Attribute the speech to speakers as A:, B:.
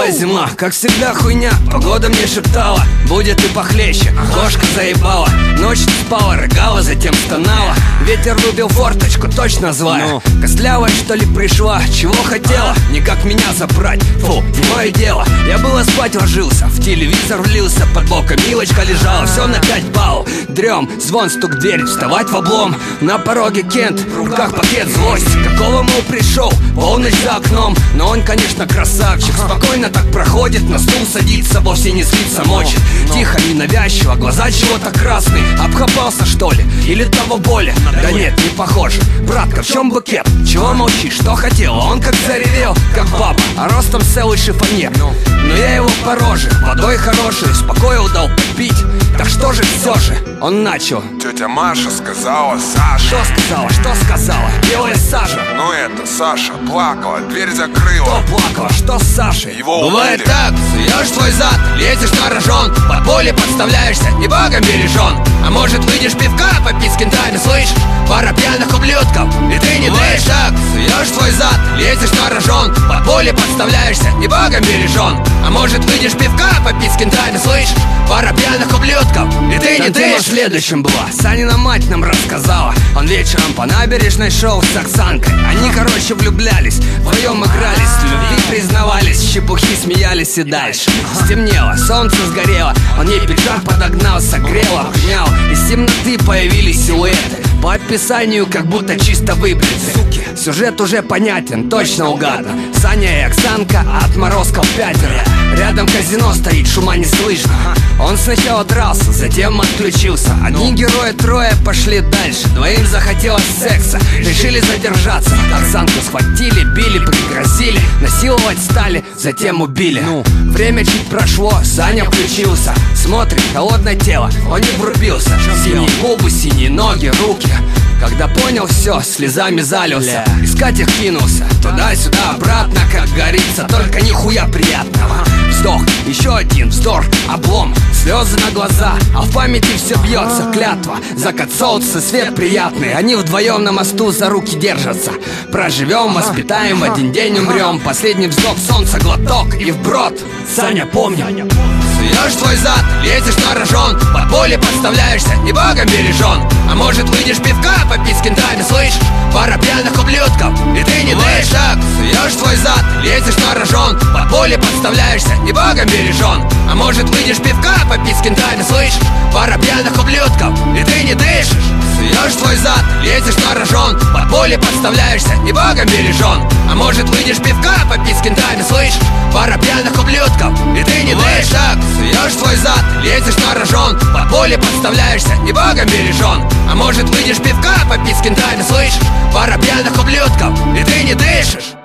A: Была зима, как всегда хуйня. Погода мне шептала, будет и похлеще. Кошка заебала, ночь не спала, рыгала, затем стонала. Ветер рубил форточку, точно злая. Костлявая что ли пришла, чего хотела? Никак меня забрать, фу, не мое дело. Я было спать ложился, в телевизор влился. Под боком Милочка лежала, все на 5 баллов. Дрем, звон, стук в дверь, вставать в облом. На пороге Кент, в руках пакет, злость. Какого, мол, пришел, полночь за окном. Но он, конечно, красавчик, спокойно так проходит, на стул садится, вовсе не злится, мочит. Тихо, ненавязчиво, глаза чего-то красные. Обхапался, что ли, или того более? Да нет, не похоже. Братка, в чем букет? Чего молчишь, что хотела? Он как заревел, как баба, а ростом целый шифонер. Но я его по роже, водой хорошей, успокоил, дал попить. Так что же все же? Он начал.
B: Тетя Маша сказала Саша.
A: Что сказала, что сказала? Белая Саша.
B: Ну это Саша плакала, дверь закрыла.
A: Кто плакала, что с Сашей?
B: Его
A: бывает
B: убили.
A: так, суешь свой зад, лезешь на рожон, по поле подставляешься, и богом бережен. А может выйдешь пивка попить с кентами, слышь? Пара пьяных ублюдков, и ты не дышишь. Так, суешь свой зад, лезешь на рожон, по поле подставляешься, и богом бережен. А может выйдешь пивка попить с кентами, слышь? Пара пьяных ублюдков, и ты не дышишь. В следующем была, Санина мать нам рассказала. Он вечером по набережной шел с Оксанкой. Они, короче, влюблялись, вдвоем игрались, в любви признавались, с чепухи смеялись и дальше. Стемнело, солнце сгорело, он ей пиджак подогнал, согрел, обнял. Из темноты появились силуэты, по описанию как будто чисто выбриты. Суки, сюжет уже понятен, точно угадан. Саня и Оксанка, а отморозков 5. Рядом казино стоит, шума не слышно. Он сначала дрался, затем отключился. Одни герои трое пошли дальше. Двоим захотелось секса, решили задержаться. Оксанку схватили, били, пригрозили, насиловать стали, затем убили. Время чуть прошло, Саня включился. Смотрит, холодное тело, он не врубился. Синие губы, синие ноги, руки. Когда понял все, слезами залился. Искать их кинулся, туда-сюда, обратно, как говорится. Только нихуя приятного. Вздох, еще один вздор, облом. Слезы на глаза, а в памяти все бьется. Клятва, закат солнца, свет приятный. Они вдвоем на мосту за руки держатся. Проживем, воспитаем, в один день умрем. Последний вздох, солнца, глоток и вброд. Саня, помни. Суешь твой зад, лезешь на рожон, по поле подставляешься, и богом бережен. А может выйдешь пивка попить с кентами, слышь? Пара пьяных ублюдков, и ты не дышишь. Так, суешь твой зад, лезешь на рожон, по поле подставляешься, и богом бережен. А может выйдешь пивка попить с кентами, слышь? Пара пьяных ублюдков, и ты не дышишь. Суешь твой зад, лезешь на рожон, по поле подставляешься, и богом бережен. А может выйдешь пивка попить с кентами, слышь? Пара пьяных ублюдков, и ты не дышишь. Так, суешь твой зад, лезешь на рожон, по поле подставляешься, и богом бережен. А может выйдешь пивка попить с кентами, слышь? Пара пьяных ублюдков, и ты не дышишь.